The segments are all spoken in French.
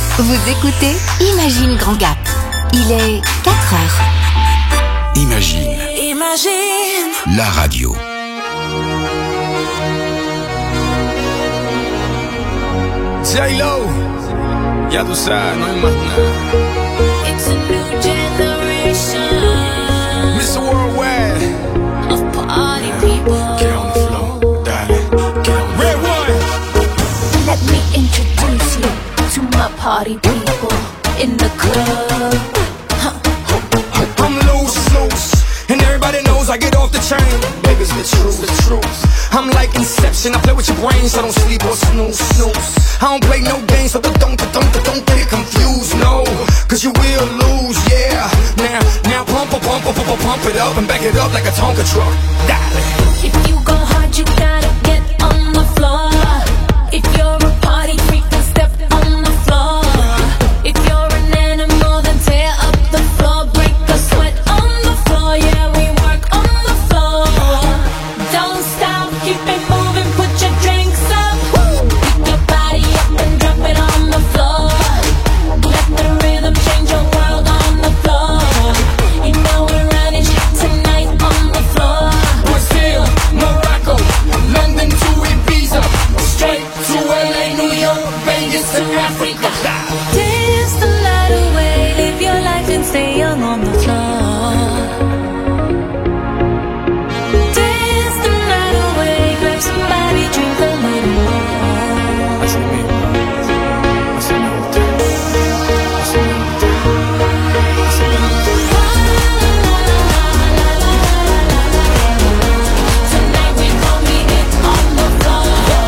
Vous écoutez Imagine Grand Gap. Il est 4 heures. Imagine. La radio. J-Lo, ya tú sabes, no hay más nada. It's a new generation. Mr. Worldwide. Of party people. Get on the floor, darling. Get on the Red one. Let me introduce you to my party people in the club. I'm loose, and everybody knows I get off the chain. Baby's the truth. I'm like Inception, I play with your brain, so don't sleep or snooze. I don't play no games, so don't get it confused, no. Cause you will lose, yeah. Now pump it up and back it up like a Tonka truck. Darling. If you go hard, you gotta get on the floor. If you're a party freak, then step on the floor. If you're an animal, then tear up the floor. Break a sweat on the floor, yeah, we work on the floor. Don't stop, keep it moving, put your drinks up. Pick your body up and drop it on the floor. Let the rhythm change your world on the floor. You know we're running tonight on the floor. Brazil, Morocco, London to Ibiza, straight to LA, New York, Vegas to Africa. Dance the night away, live your life and stay young on the floor. Dance the night away, grab somebody, drink a little more. Tonight we gon' be it on the floor.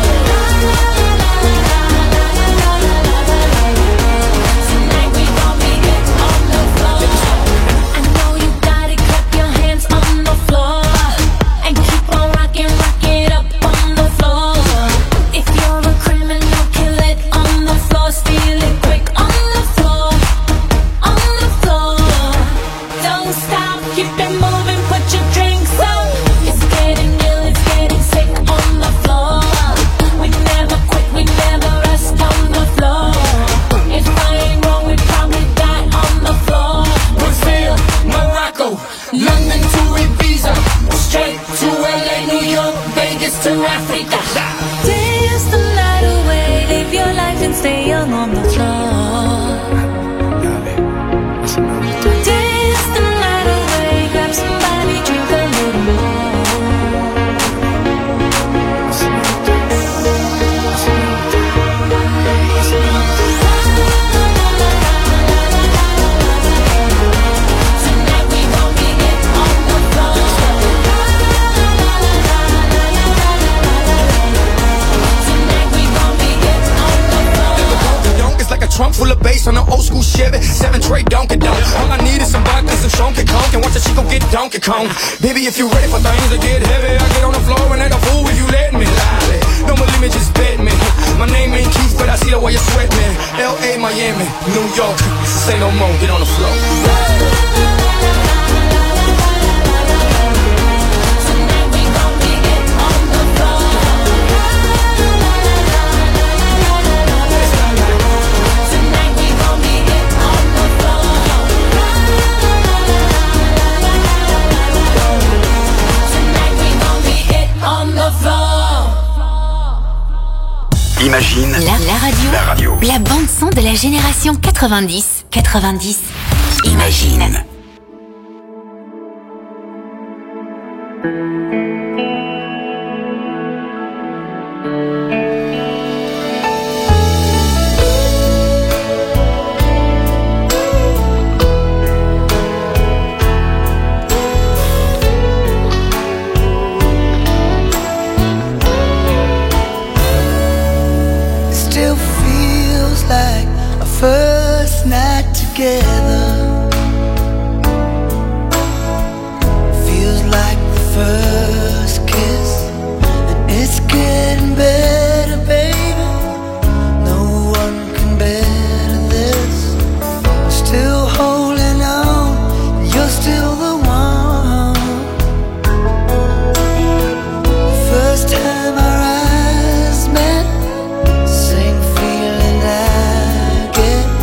Tonight we gon' be it on the floor. I know you gotta clap your hands on the floor and keep on rocking, rock it up on the floor. If you're a criminal, kill it on the floor, steal it quick on the floor, on the floor. Don't stop, keep it moving, put your drinks up. It's getting ill, it's getting sick on the floor. We never quit, we never rest on the floor. If I ain't wrong, we probably die on the floor. Brazil, Morocco, London to Ibiza, straight to LA, New York, Vegas to Africa. Dance the night away, live your life and stay young on the floor. Dance the night away, grab somebody, drink a little more. Tonight we gon' be it on the floor. Tonight we gon' be it on the floor. Donk is like a trunk full of bass on an old school Chevy 7 tray Donkey Donk. All I need is some vodka, some Donkey Kong, and watch the chico get Donkey Kong. Baby, if you ready for things to get heavy, I get on the floor and act a fool if you let me. Lolly, no more limit, just bet me. My name ain't Keith, but I see the way you sweat me. L.A., Miami, New York, say no more, get on the floor. Tonight we gon' be it on the floor. Tonight we gon' be it on the floor. Tonight we gon' be it on the floor. Imagine. La radio. La bande son de la génération 90. Imagine. Still feels like our first night together. Feels like the first kiss, and it's getting better, baby. No one can better this. Still holding on, you're still the one. The first time our eyes met, same feeling I get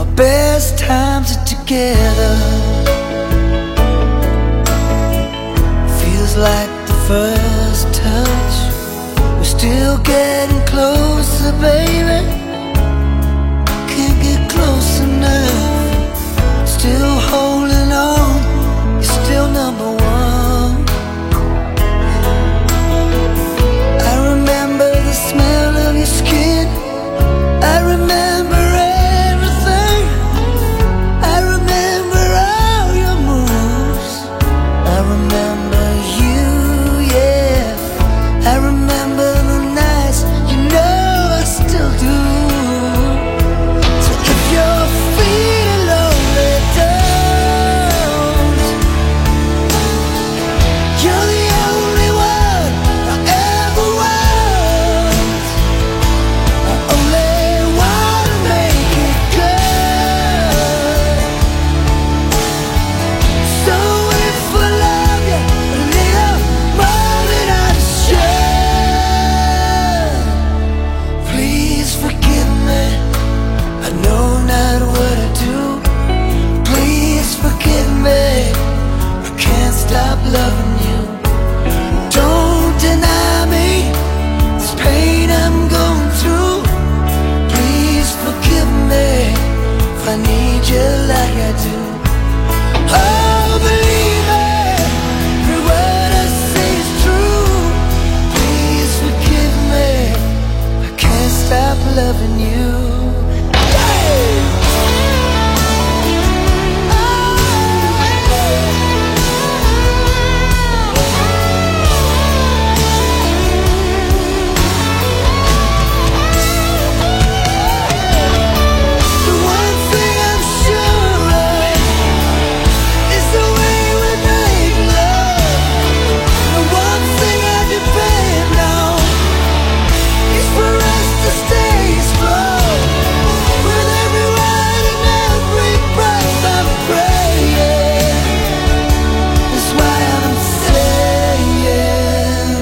our best times are together. Feels like the first touch. We're still getting closer, baby. Can't get close enough. Still holding on. You're still number one. I remember the smell of your skin. I remember everything. I remember all your moves. I remember you, yeah. I remember the nights, you know I still do. So if you're feeling lonely, don't. You're the only one I ever want. I only wanna make it good. So if I love you a little more than I should, please forgive me. I know not what I do. Please forgive me. I can't stop loving you. Don't deny me this pain I'm going through. Please forgive me if I need you like I do. Oh, believe me, every word I say is true. Please forgive me, I can't stop loving you. The one thing I'm sure of is the way we make love. The one thing I depend on is for us to stay strong. With every word and every breath I'm praying. That's why I'm saying,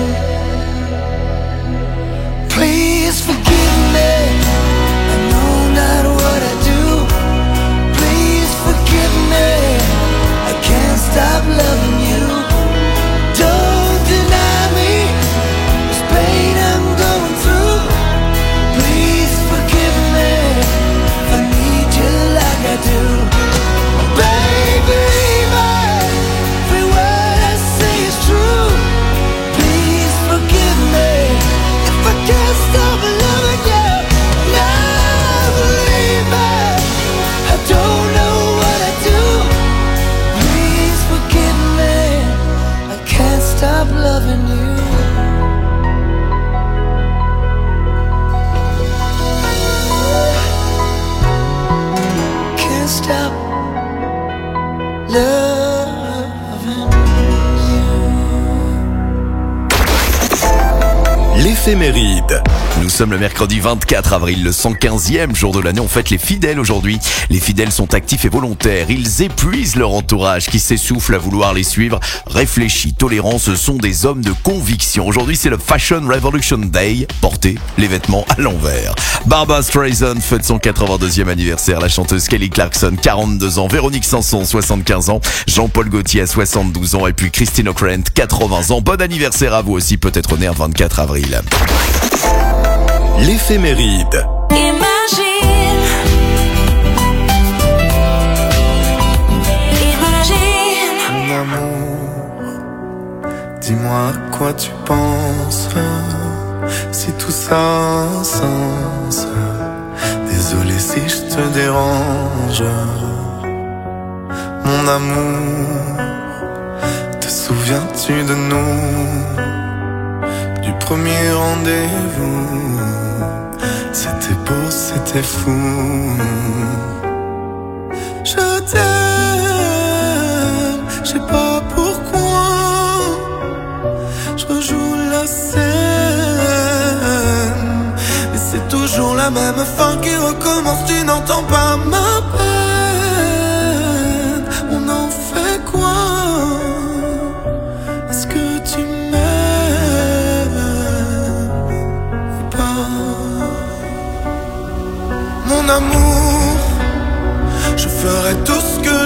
please forgive me. I know not what I do. Please forgive me. I can't stop loving you. Don't deny me this pain I'm going through. Please forgive me if I need you like I do. Baby, every word I say is true. Please forgive me if I can't stop loving you. Now believe me, I don't know what I do. Please forgive me, I can't stop loving you. Can't stop loving you. L'éphéméride. Nous sommes le mercredi 24 avril, le 115e jour de l'année. On fête les fidèles aujourd'hui. Les fidèles sont actifs et volontaires. Ils épuisent leur entourage qui s'essouffle à vouloir les suivre. Réfléchis, tolérants, ce sont des hommes de conviction. Aujourd'hui, c'est le Fashion Revolution Day. Portez les vêtements à l'envers. Barbra Streisand fête son 82e anniversaire. La chanteuse Kelly Clarkson, 42 ans. Véronique Sanson, 75 ans. Jean-Paul Gaultier, 72 ans. Et puis Christine O'Krent, 80 ans. Bon anniversaire à vous aussi, peut-être né un 24 avril. L'éphéméride. Imagine, imagine. Mon amour, dis-moi à quoi tu penses. Si tout ça a un sens. Désolé si je te dérange. Mon amour, te souviens-tu de nous? Du premier rendez-vous. C'était beau, c'était fou. Je t'aime, je sais pas pourquoi. Je rejoue la scène, mais c'est toujours la même fin qui recommence. Tu n'entends pas ma peine. On en fait quoi? Est-ce que tu m'aimes ou pas? Mon amour,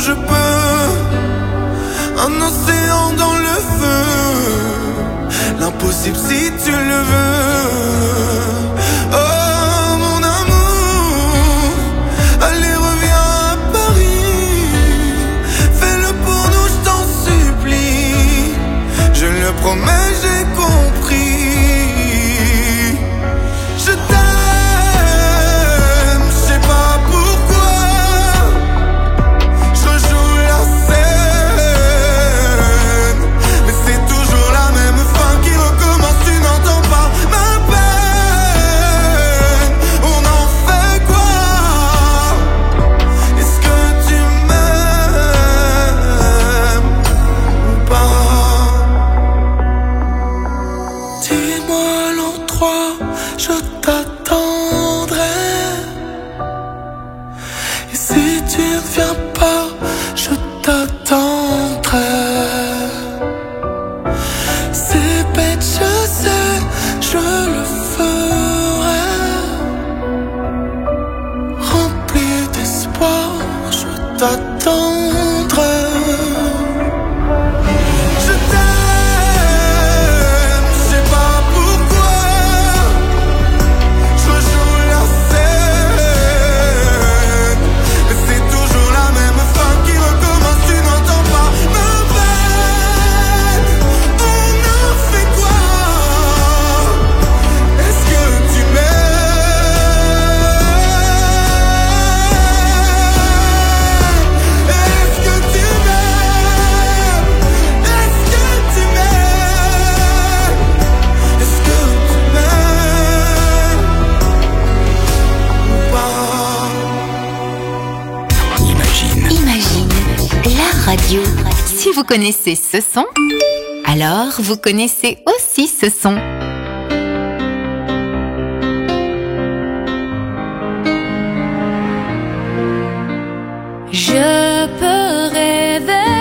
je peux. Un océan dans le feu, l'impossible si tu le veux. Oh mon amour, allez reviens à Paris. Fais-le pour nous, je t'en supplie. Je le promets, j'ai compris. Je t'aime, je sais pas pourquoi. Je joue la scène, mais c'est toujours la même fin qui recommence. Tu n'entends pas ma peine. On en fait quoi? Est-ce que tu m'aimes ou pas? Dis-moi l'endroit, je t'attendrai. Et si tu ne viens pas, je t'attendrai. C'est bête, je sais, je le ferai. Rempli d'espoir, je t'attendrai. Je t'aime, je sais pas pourquoi. Je joue la scène, mais c'est toujours la même fin qui recommence. Tu n'entends pas ma peine. On en fait quoi? Est-ce que tu m'aimes? Est-ce que tu m'aimes? Est-ce que tu m'aimes? Est-ce que tu m'aimes ou pas? Imagine, la radio. Si vous connaissez ce son, alors vous connaissez aussi ce son. Je peux rêver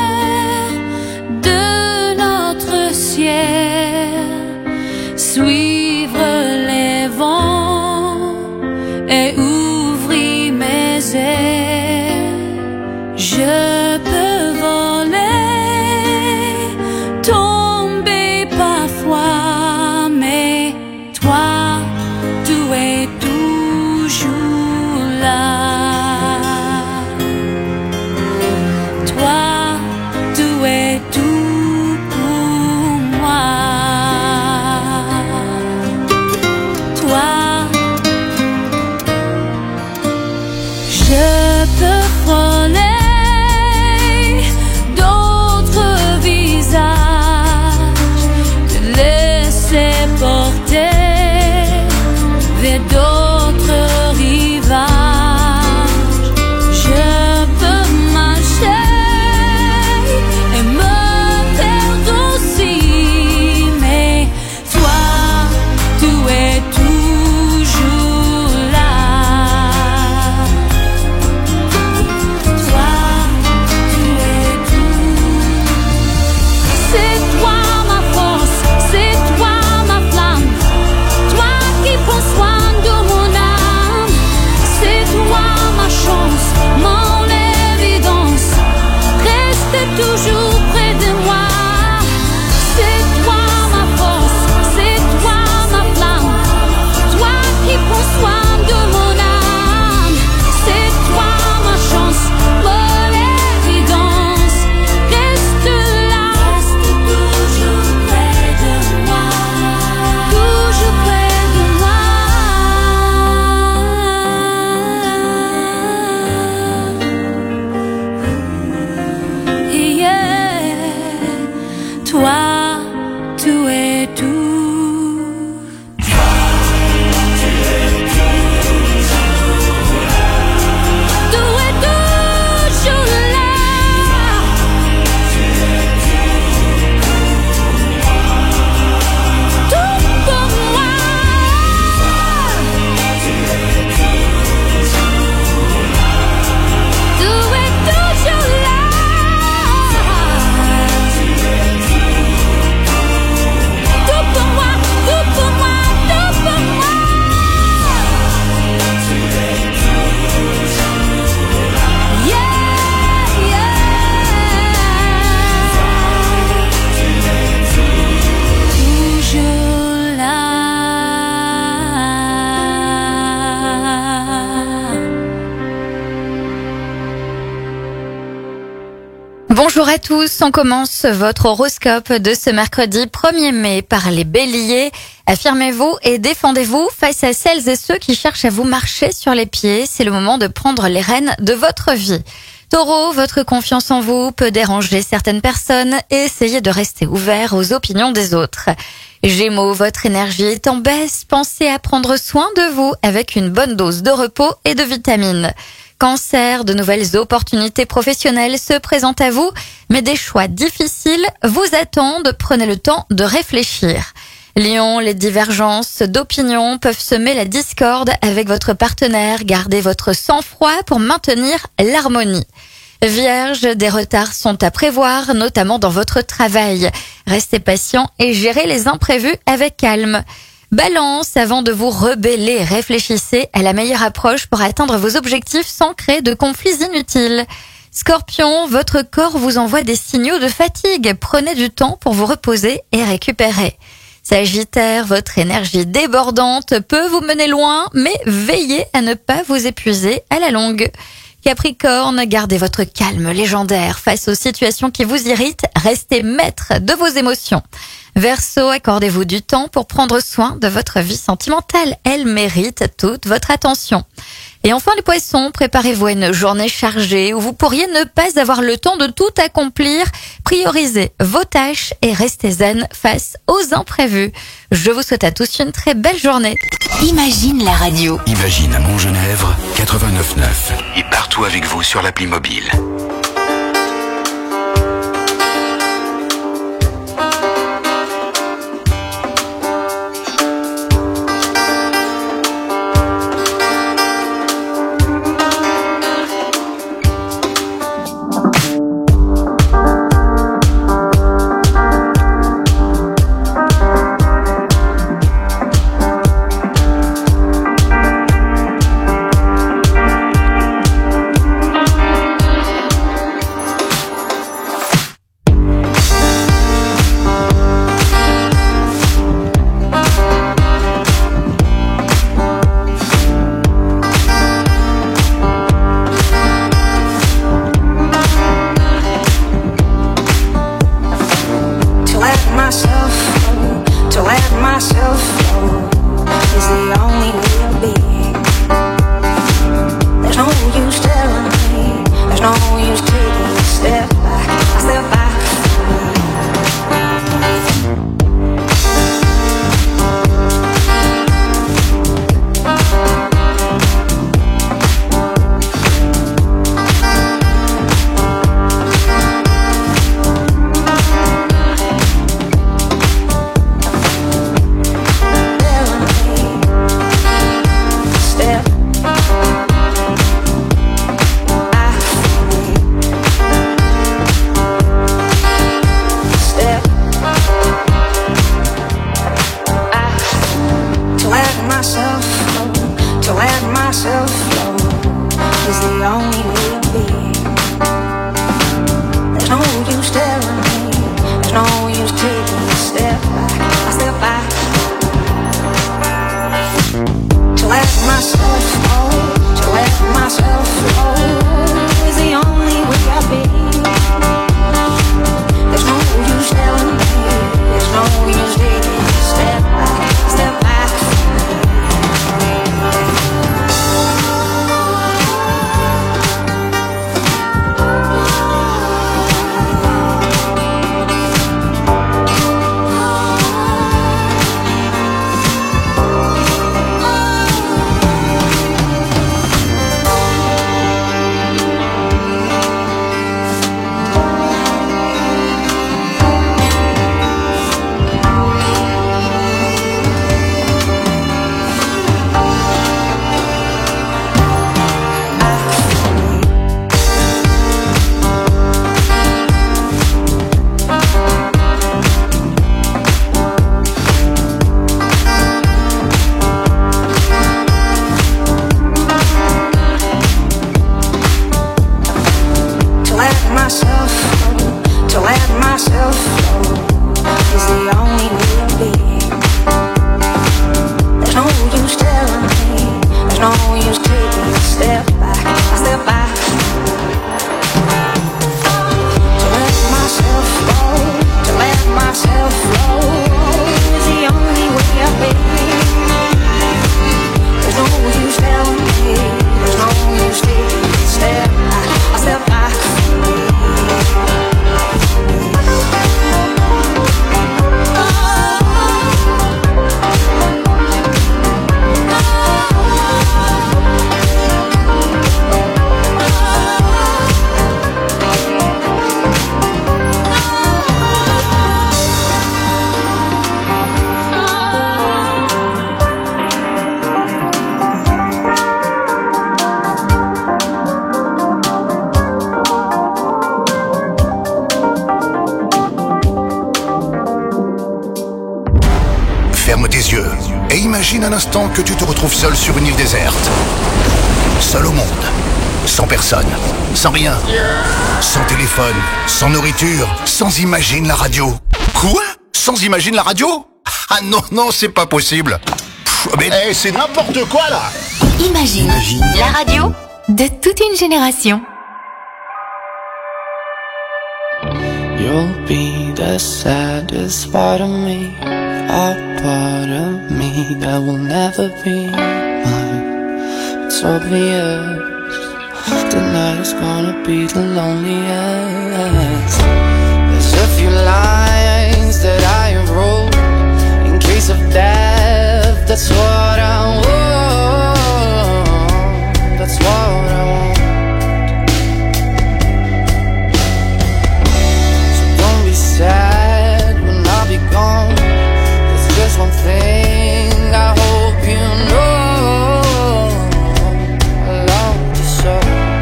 de notre ciel, suivre les vents et ouvrir mes ailes. Je peux voler, tomber parfois, mais toi, tu es toujours là. Toi, tu es tout pour moi. Toi, je peux frôler d'autres visages, te laisser porter vers d'autres rivages. Je peux marcher et me perdre aussi, mais toi, tu es toujours là. Bonjour à tous, on commence votre horoscope de ce mercredi 1er mai par les béliers. Affirmez-vous et défendez-vous face à celles et ceux qui cherchent à vous marcher sur les pieds. C'est le moment de prendre les rênes de votre vie. Taureau, votre confiance en vous peut déranger certaines personnes et essayez de rester ouvert aux opinions des autres. Gémeaux, votre énergie est en baisse. Pensez à prendre soin de vous avec une bonne dose de repos et de vitamines. Cancer, de nouvelles opportunités professionnelles se présentent à vous, mais des choix difficiles vous attendent. Prenez le temps de réfléchir. Lion, les divergences d'opinion peuvent semer la discorde avec votre partenaire. Gardez votre sang-froid pour maintenir l'harmonie. Vierge, des retards sont à prévoir, notamment dans votre travail. Restez patient et gérez les imprévus avec calme. Balance, avant de vous rebeller, réfléchissez à la meilleure approche pour atteindre vos objectifs sans créer de conflits inutiles. Scorpion, votre corps vous envoie des signaux de fatigue. Prenez du temps pour vous reposer et récupérer. Sagittaire, votre énergie débordante peut vous mener loin, mais veillez à ne pas vous épuiser à la longue. Capricorne, gardez votre calme légendaire face aux situations qui vous irritent. Restez maître de vos émotions. Verseau, accordez-vous du temps pour prendre soin de votre vie sentimentale. Elle mérite toute votre attention. Et enfin les poissons, préparez-vous à une journée chargée où vous pourriez ne pas avoir le temps de tout accomplir. Priorisez vos tâches et restez zen face aux imprévus. Je vous souhaite à tous une très belle journée. Imagine la radio. Imagine à Montgenèvre 89.9 et partout avec vous sur l'appli mobile. Et imagine un instant que tu te retrouves seul sur une île déserte. Seul au monde. Sans personne. Sans rien. Sans téléphone. Sans nourriture. Sans Imagine la radio. Quoi? Sans Imagine la radio? Ah non, non, c'est pas possible. Mais c'est n'importe quoi là. Imagine la radio de toute une génération. You'll be the saddest part of me, a part of me that will never be mine. It's obvious tonight is gonna be the loneliest. There's a few lines that I have wrote in case of death. That's what I want. That's what I want. Sad when I'll be gone. There's just one thing I hope you know. I love you so.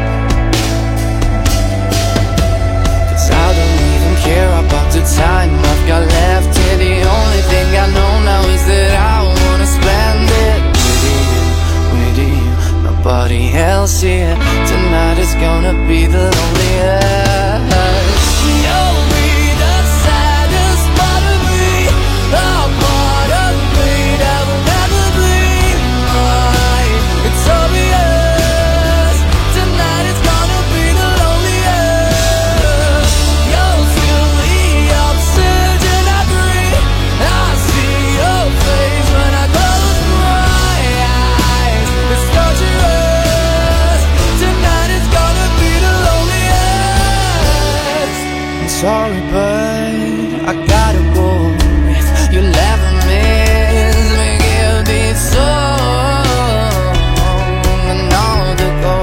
'Cause I don't even care about the time I've got left here. The only thing I know now is that I wanna spend it with you, nobody else here. Tonight is gonna be the loneliest. Sorry, but I gotta go. If you'll ever miss me, give this song another go.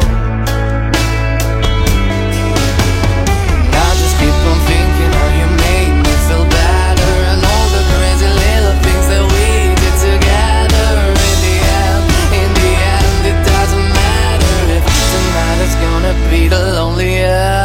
And I just keep on thinking how you make me feel better, and all the crazy little things that we did together. In the end, it doesn't matter if tonight is gonna be the loneliest.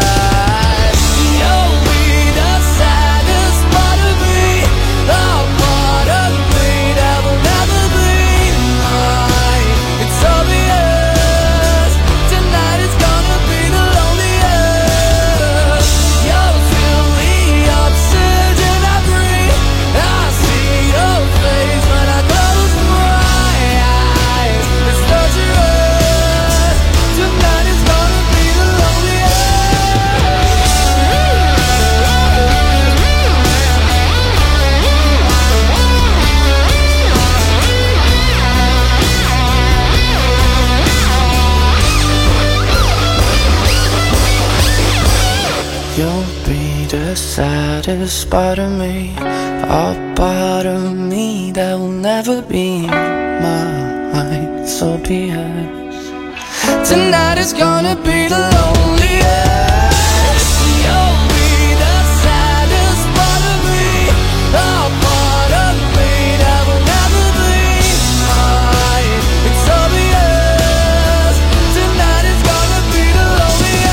You'll be the saddest part of me, a part of me that will never be mine. So be it. Tonight is gonna be the loneliest. You'll be the saddest part of me, a part of me that will never be mine. It's obvious. Tonight is gonna be the loneliest.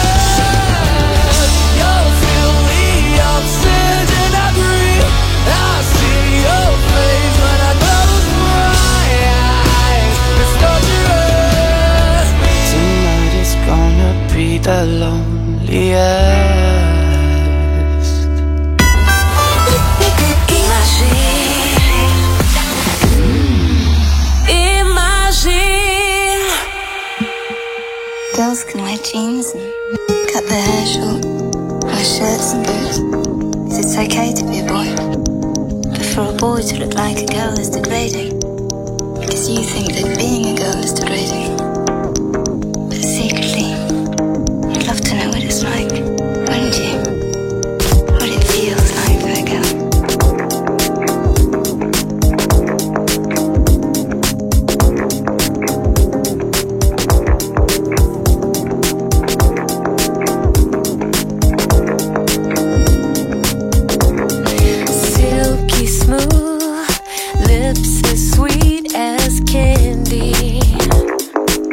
Be the loneliest. Imagine. Girls can wear jeans and cut their hair short, wear shirts and boots. 'Cause it's okay to be a boy. But for a boy to look like a girl is degrading. Because you think that being a girl is degrading. But secretly, you'd love to know what it's like, wouldn't you? What it feels like for a girl. Silky smooth, lips as sweet as candy.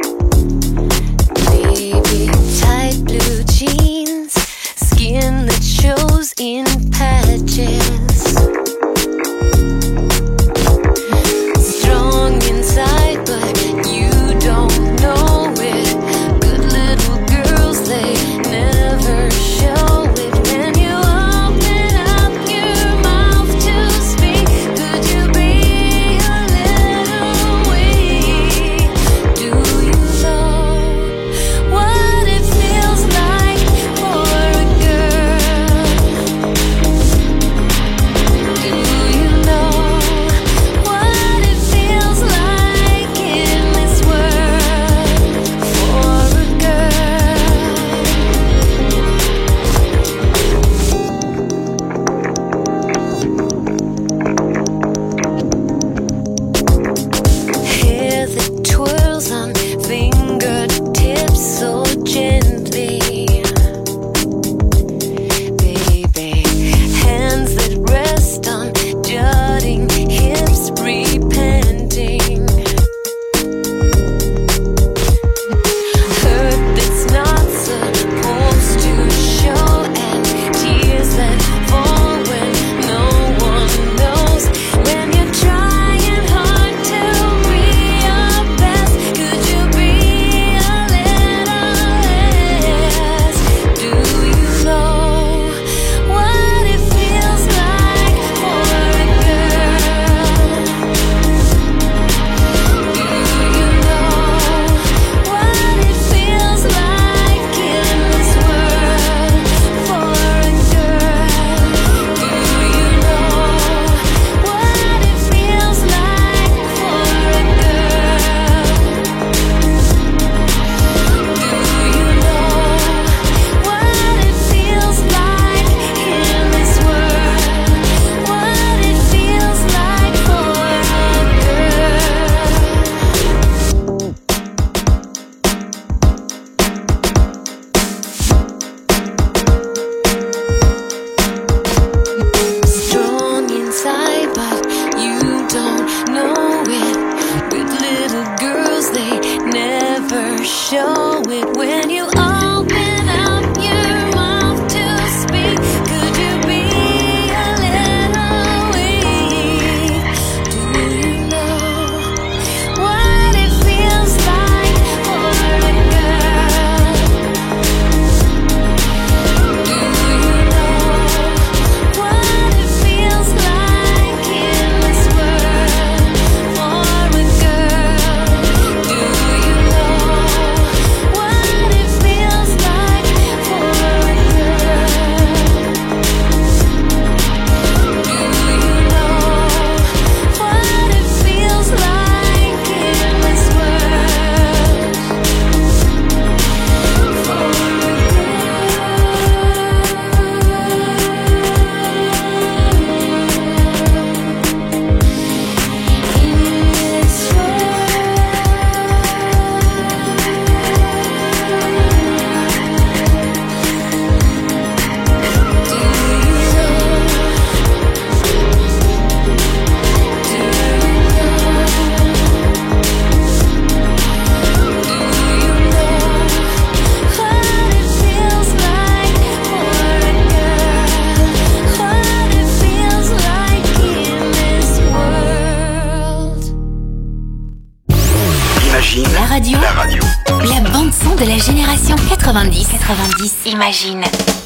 90. Imagine.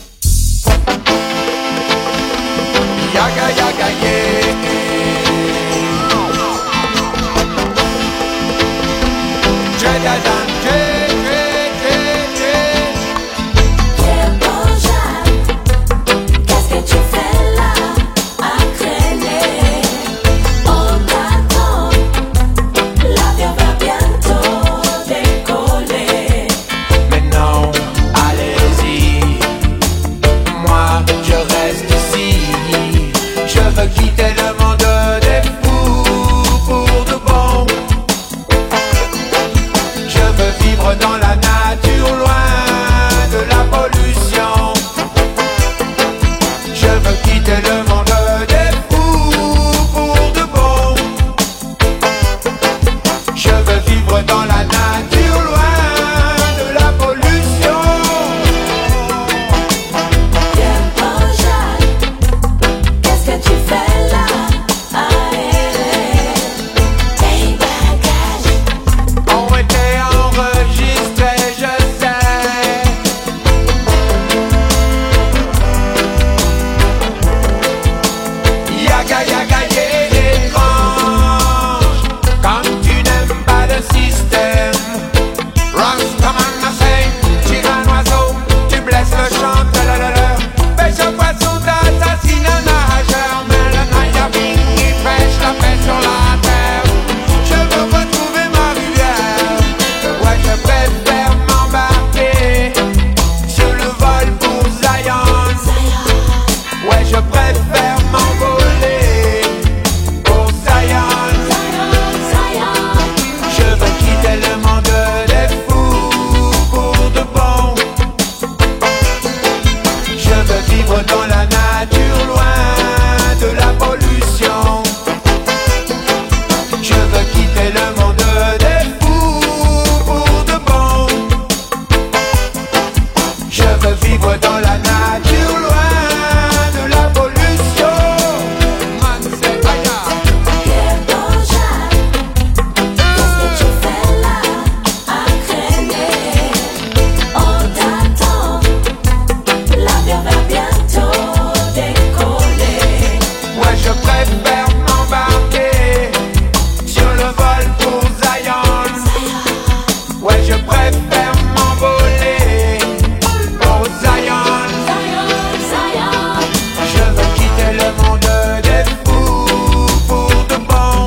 Yaga yaga yeah. Dredadan, Qu'est-ce que tu fais là à traîner? On t'attend, l'avion va bientôt décoller. mais non, allez-y. Moi, je reste ici. Je veux quitter le monde des fous pour de bon. Je veux vivre dans la nature, loin de la pollution. Je veux quitter le monde des fous pour de bon. Je veux vivre dans la nature, loin de la pollution. Qu'est-ce que tu fais là? Tes bagages. Ont été enregistrés, je sais. Yaga yaga yeah, étrange. Comme tu n'aimes pas le système. Rastaman Marseille, tire un oiseau, tu blesses le champ, talalala. Pêche au poisson, t'assassines un nageur. Mais le Nayabing, il pêche la paix sur la terre. Je veux retrouver ma rivière. Ouais, je préfère m'embarquer sur le vol pour Zion. Ouais, je préfère m'envoler pour Zion. Je veux quitter le monde des fous pour de bon. Je veux vivre dans la nature, loin de la pollution. Je veux quitter le monde des fous pour de bon. Je veux vivre dans la nature, loin de la pollution. Man, c'est Aya. Qu'est-ce que tu fais là à traîner? On t'attend, l'avion va bientôt décoller. Ouais, je préfère m'embarquer sur le vol pour Zion. Ouais, je préfère m'envoler pour Zion. Je veux quitter le monde des fous pour de bon.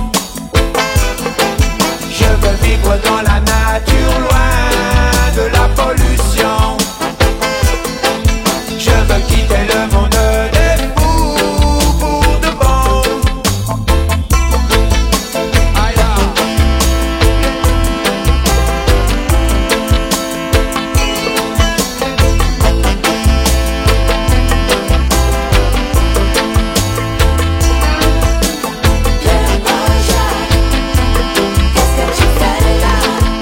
Je veux vivre dans la nature, loin de la pollution. Je veux quitter le monde des fous pour de bon. Aïe, Qu'est-ce que tu fais là?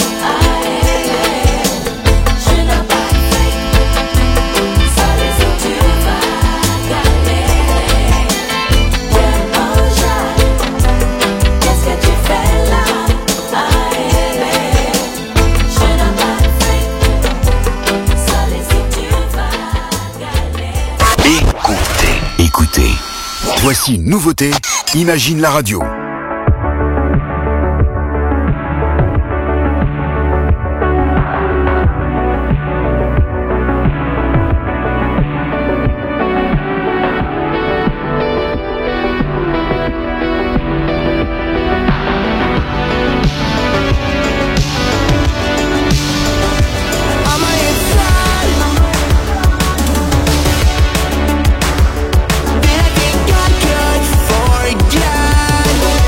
Je n'ai pas de fake. Seul si tu vas galérer. Qu'est-ce que tu fais là? Je n'ai pas de fake. Seul si tu vas galérer. Écoutez. Voici une nouveauté, Imagine la radio. Did I think I could forget?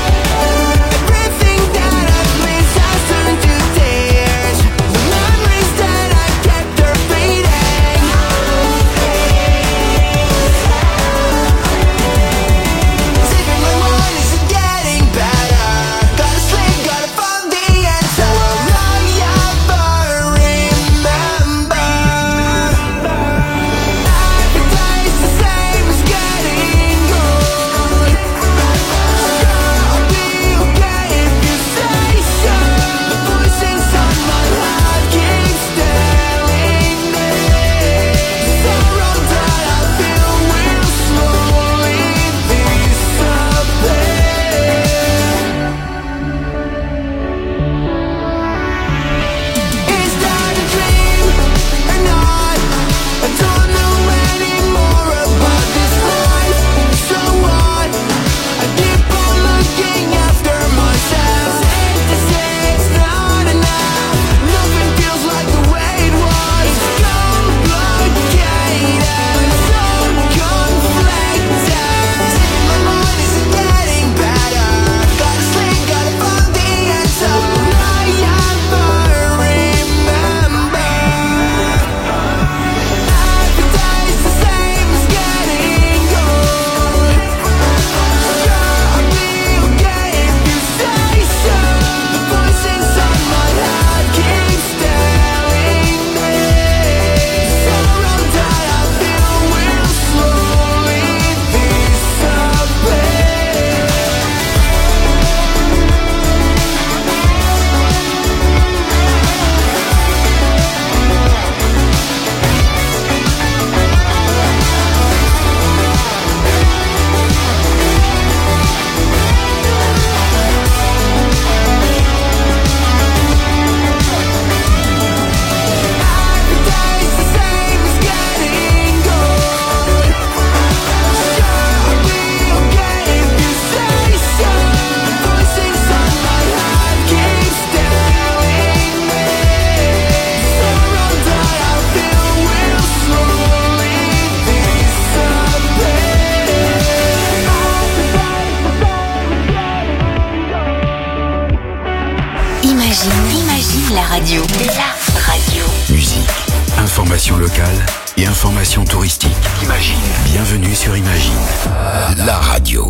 la radio. La radio. Musique, information locale et information touristique. Imagine. Bienvenue sur Imagine, la radio.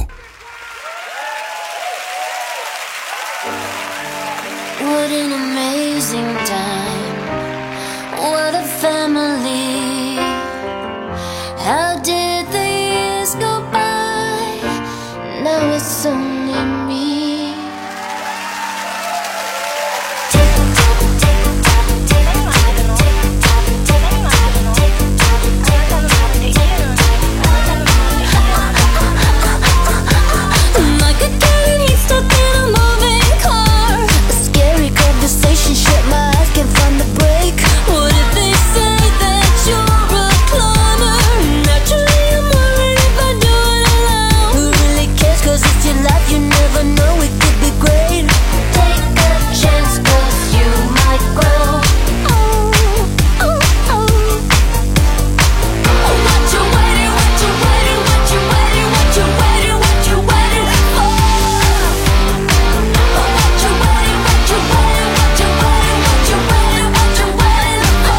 What an amazing time. What a family. How did the years go by? Now it's only me. Like a cat he's stuck in a moving car. A scary conversation, shit, my eyes can't find the break. What if they say that you're a cloner? Naturally I'm worried if I do it alone. Who really cares, 'cause it's your life, you never know, it could be great. Take a chance, 'cause you might grow. What you waiting, what you waiting, what you waiting, what you waiting, what you waiting for? What you waiting, what you waiting, what you waiting, what you waiting, what you waiting for?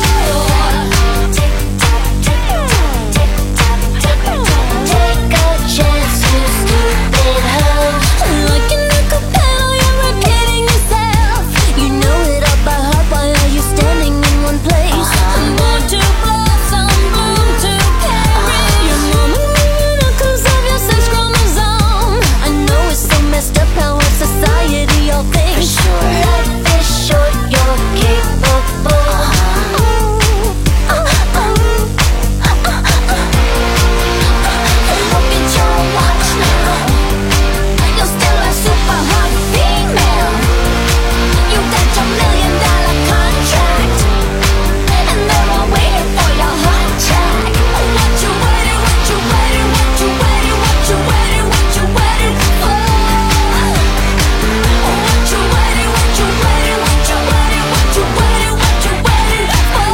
Take a chance, you stupid hoe. Like an echo pedal, you're repeating yourself. You know it all by heart, why are you standing in one place? I'm born to blossom, bloom to carry. Your mama moving up 'cause of your sex chromosome. I know it's so messed up how our society all thinks. Life is short, you're capable. Look at your watch now. You're still a super hot female. You got your $1 million contract, and they're all waiting for your hot check. What you waiting, what you waiting, what you waiting, what you waiting, what you waiting for? What you waiting, what you waiting, what you waiting, what you waiting, what you waiting for?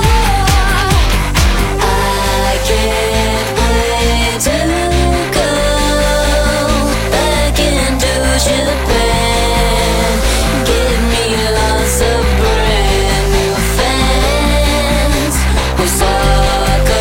I can't wait to go back into Japan. Give me lots of brand new fans. Osaka,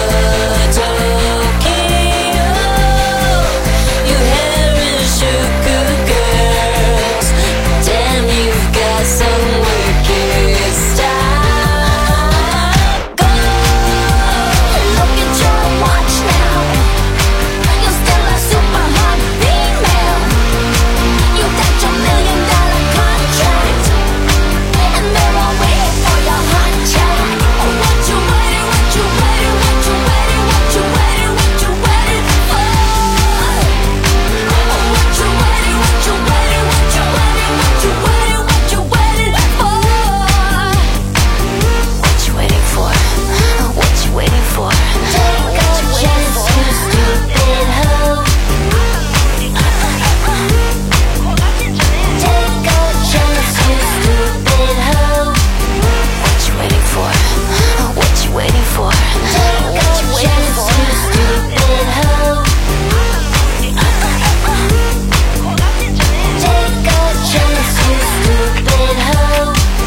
Tokyo, your hair is sugar girls. Damn, you've got some wicked style. Go, look at your watch now. You're still a super hot female. You got your $1 million contract, and they're all waiting for your hot check. What you waiting, what you waiting, what you waiting, what you waiting, what you waiting for? What you waiting, what you waiting, what you waiting, what you waiting, what you waiting for? What you waiting for? What you waiting for? Take a chance, you stupid hoe. Take a chance, you stupid hoe. What you waiting for? What you waiting for? Take a chance, you stupid hoe. Take a chance, you stupid hoe.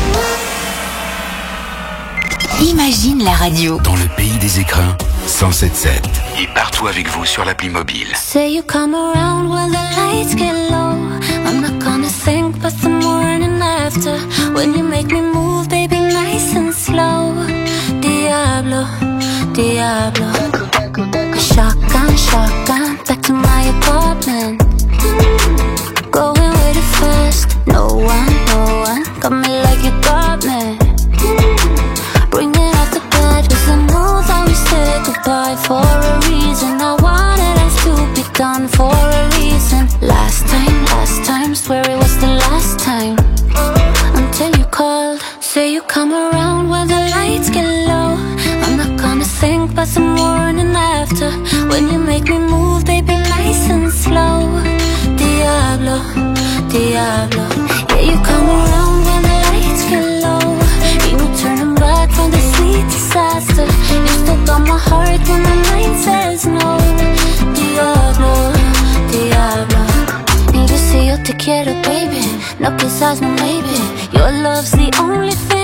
Imagine la radio. Dans le pays des écrins, 107.7. Et partout avec vous sur l'appli mobile. Say you come around when the lights get low. I'm not gonna think but the morning after. When you make me move, baby, nice and slow. Diablo, Diablo. Shotgun, shotgun, back to my apartment. Going way too fast. No one, got me like you got me. Bring it out the bed, 'cause I know that we said goodbye for a reason. I wanted us to be done for a reason. Last time, swear it was the last time. Until you called, say you come around when the lights get low. I'm not gonna think but the morning after. When you make me move, baby, nice and slow. Diablo, Diablo. Yeah, you come around when the lights get low. Ain't no turning back from the sweet disaster. You still got my heart when the night says no. Diablo, Diablo. And you say yo te quiero, baby. No quizás, no maybe. Your love's the only thing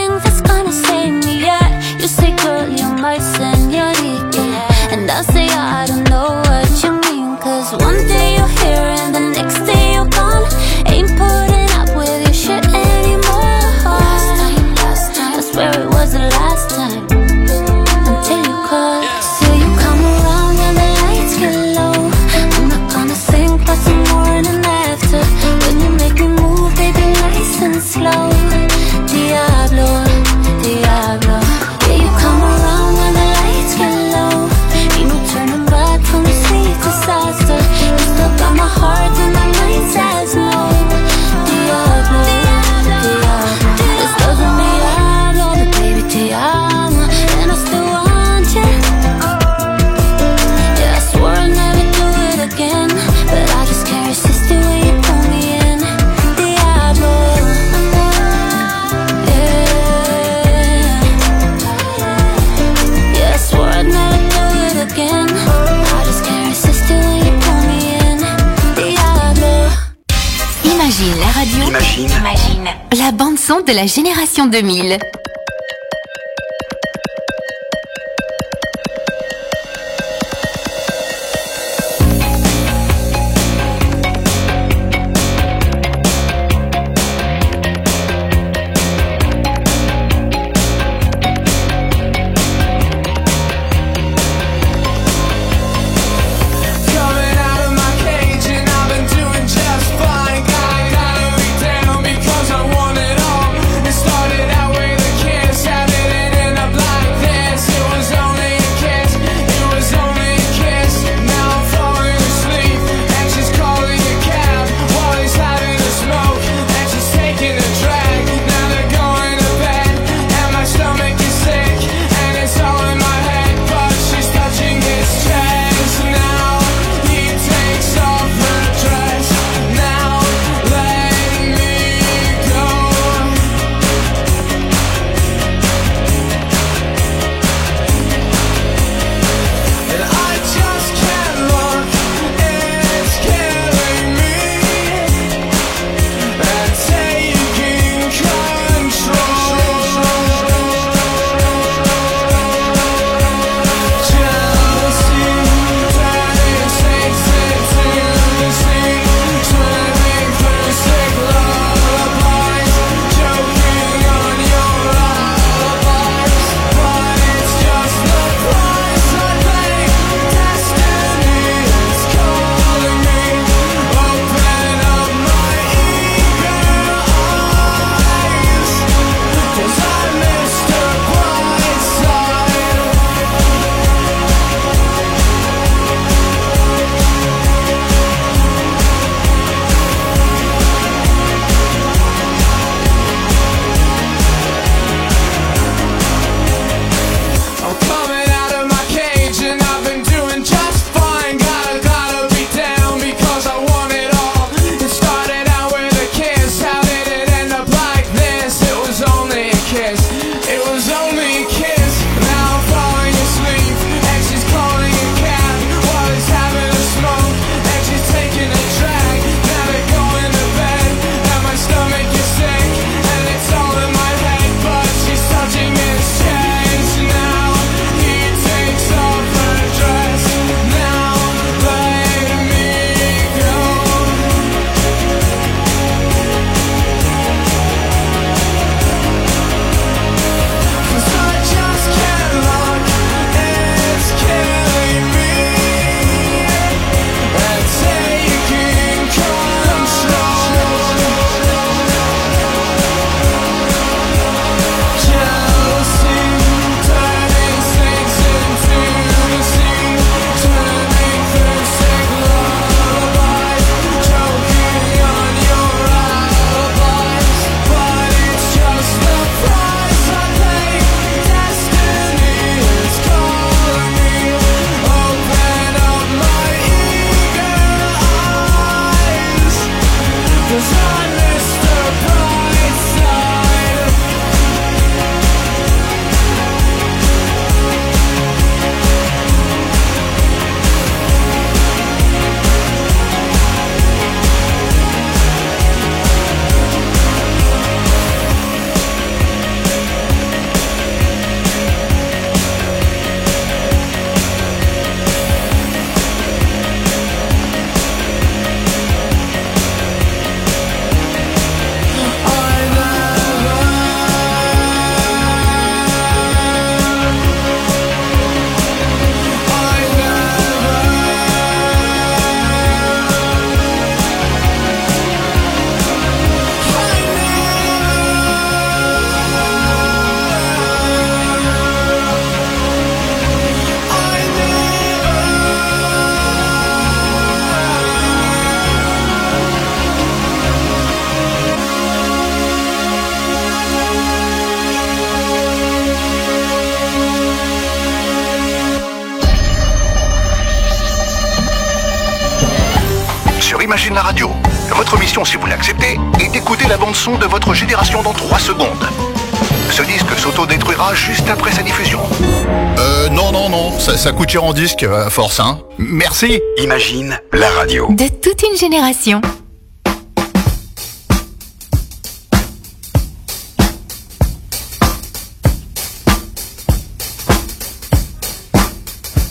la bande-son de la génération 2000. Coming out of my cage and I've been doing just fine. Gotta be down because I want it all. It started out with a kiss, how did it end up like this? It was only a kiss, it was only a kiss. Now I'm falling asleep and she's calling a cab while he's having a smoke and she's taking a drag. Now they're going to bed and my stomach is sick and it's all in my head, but she's touching his chest. Now he takes off her dress. Now let me go. And I just can't look, it's killing me and taking control. Jealousy, turning snakes into deceit, swimming through sick lullabies, choking on your alibis. But it's just the price I pay. Destiny is calling me. Open up my eager eyes, 'cause I missed the bright side. I'm coming out of my cage and I've been doing just fine. Gotta be down because I want it all. It started out with a kiss, how did it end up like this? It was only a kiss, it was only a kiss. Now I'm falling asleep and she's calling a cab while he's having a smoke and she's taking a drag. Now they're going to bed and my stomach is sick and it's all in my head, but she's touching his chest. Now he takes off her dress. Now let me go. 'Cause I just can't look, it's killing me and taking control. Jealousy, turning snakes into deceit, swimming through sick lullabies, choking on your alibis. But it's just the price I pay. Destiny is calling me. Open up my eager eyes, 'cause I missed the bright side. Sur Imagine la radio, votre mission, si vous l'acceptez, est d'écouter la bande-son de votre génération dans 3 secondes. Ce disque s'auto-détruira juste après sa diffusion. Non, ça coûte cher en disque, à force, hein. Merci. Imagine la radio. De toute une génération.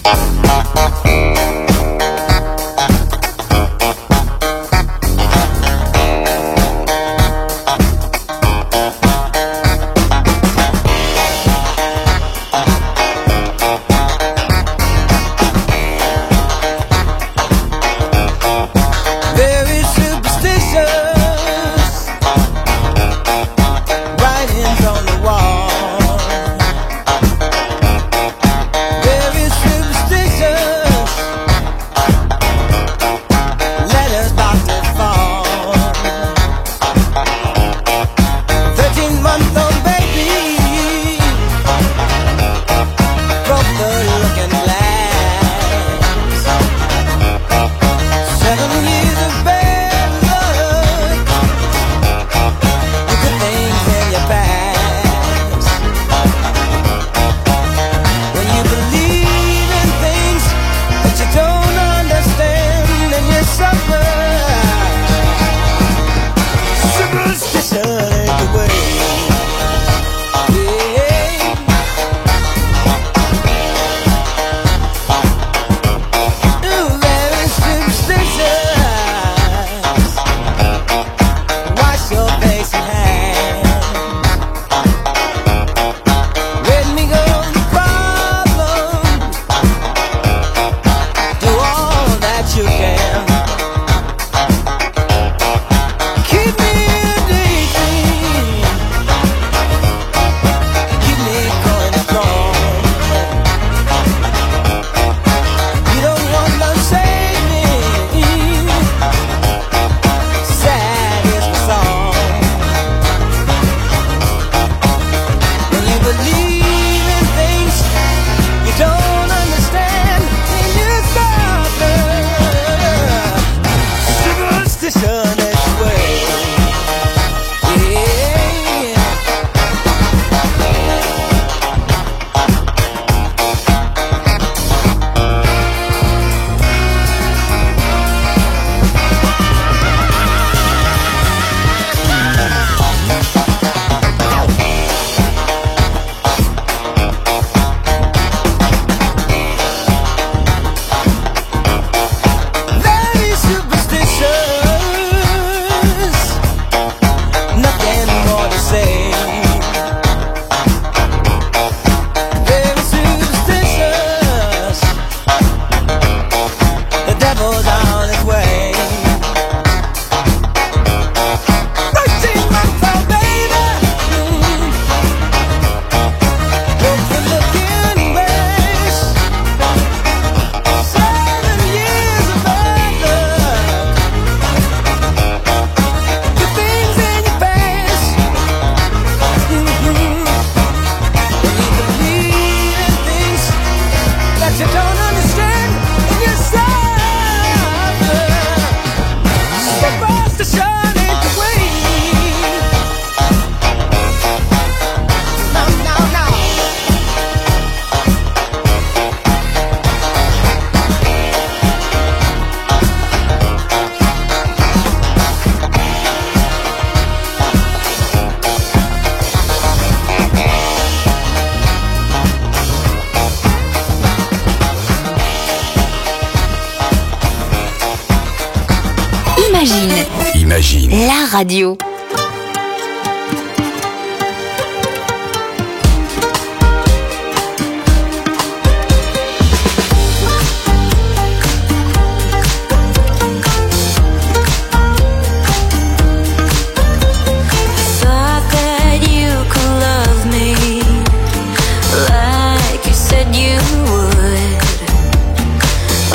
Imagine. La radio.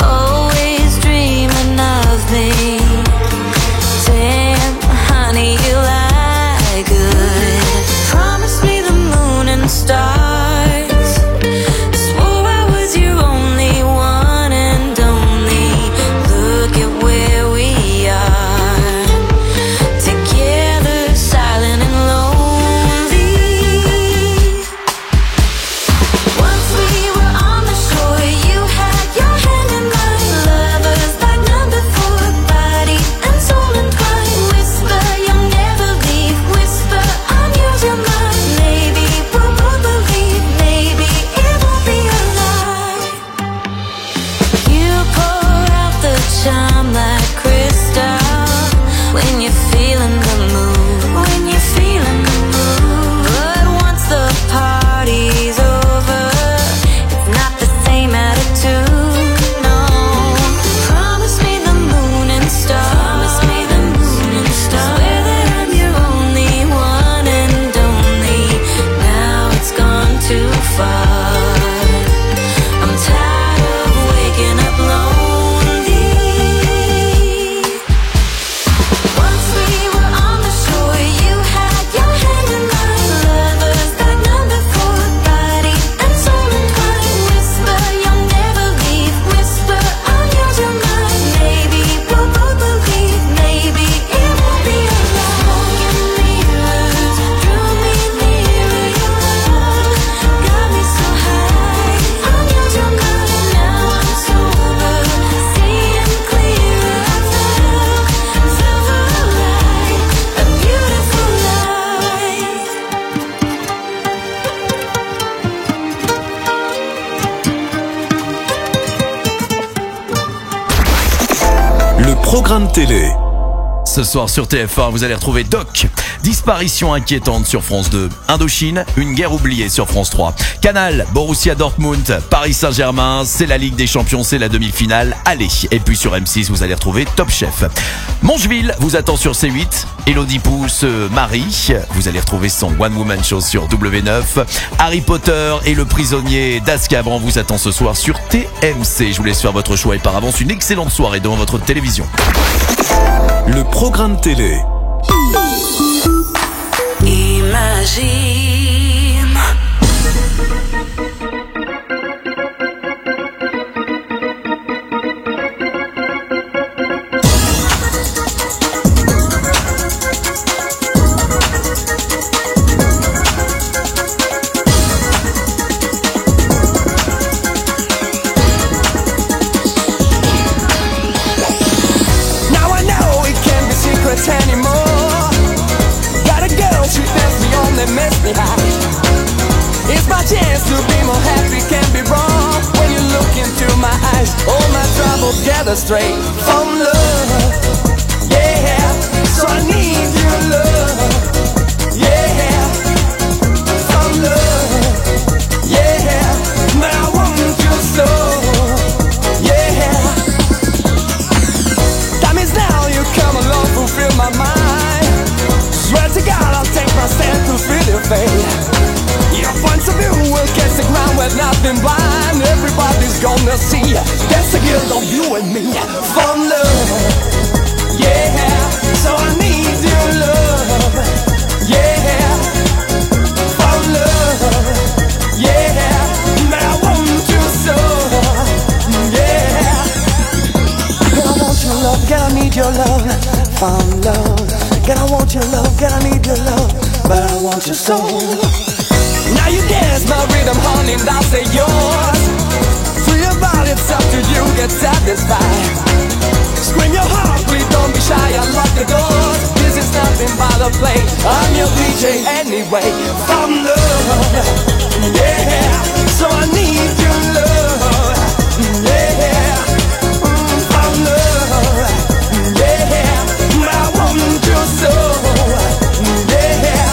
Damn, honey, you shine like crystal when you're feeling the mood. When you're feeling the mood. But once the party's over, it's not the same attitude. No. Promise me the moon and stars. Promise me the moon and stars. Swear that I'm your only one and only. Now it's gone too far. I'm tired of waking up lonely. Once we were on the shore, you had your hand in mine. Lovers that number for body and soul entwined. Whisper you'll never leave. Whisper I'll use your mind. Maybe we'll both believe. Maybe it won't be alone. Mirrors drew me nearer. Your love got me so high. I'll use your mind. Now I'm sober, seeing clearer. I felt alive, a beautiful life. Le programme télé. Ce soir sur TF1, vous allez retrouver Doc. Disparition inquiétante sur France 2. Indochine, une guerre oubliée sur France 3. Canal, Borussia Dortmund, Paris Saint-Germain, c'est la Ligue des Champions, c'est la demi-finale. Allez. Et puis sur M6, vous allez retrouver Top Chef. Mongeville vous attend sur C8. Elodie Pou se marie. Vous allez retrouver son One Woman Show sur W9. Harry Potter et le prisonnier d'Azkaban vous attend ce soir sur TMC. Je vous laisse faire votre choix et par avance une excellente soirée devant votre télévision. Le programme télé. Imagine. Now I know it can't be secrets anymore. Got a girl, she tells me on and makes me high. It's my chance to be more happy, can't be wrong. When you look into my eyes, all my troubles gather straight from love. Yeah, so I need your love. Yeah, from love. Yeah, but I want you so. Yeah. Time is now, you come along, fulfill my mind. Swear to God, I'll take my stand to feel your fate. Your points of view will catch the ground with nothing blind. Everybody's gonna see that's the guilt of you and me. From love, yeah. So I need your love, yeah. From love, yeah. But I want you so, yeah. Girl, I want your love, girl, I need your love. Found love, girl, I want your love, girl, I need your love, but I want your soul. Now you dance my rhythm, honey, that's yours. Free your body, it's up to you, get satisfied. Scream your heart, please don't be shy, unlock the doors. This is nothing but a play, I'm your DJ anyway. From love, yeah. So I need your love, yeah. From love, yeah. But I want you so, yeah.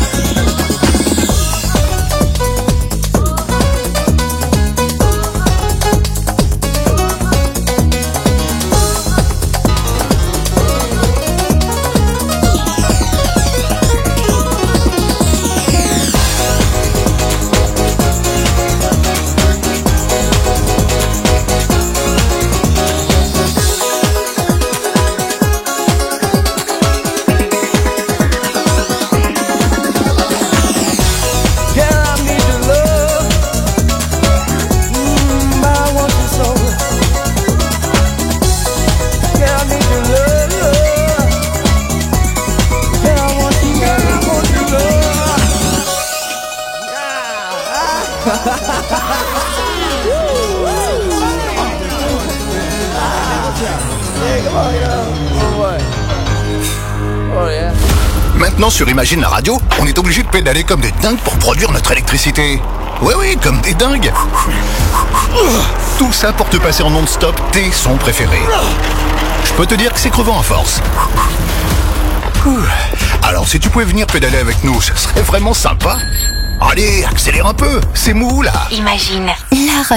Maintenant sur Imagine la radio, on est obligé de pédaler comme des dingues pour produire notre électricité. Oui, comme des dingues. Tout ça pour te passer en non-stop tes sons préférés. Je peux te dire que c'est crevant à force. Alors si tu pouvais venir pédaler avec nous, ce serait vraiment sympa. Allez, accélère un peu, c'est mou là. Imagine. La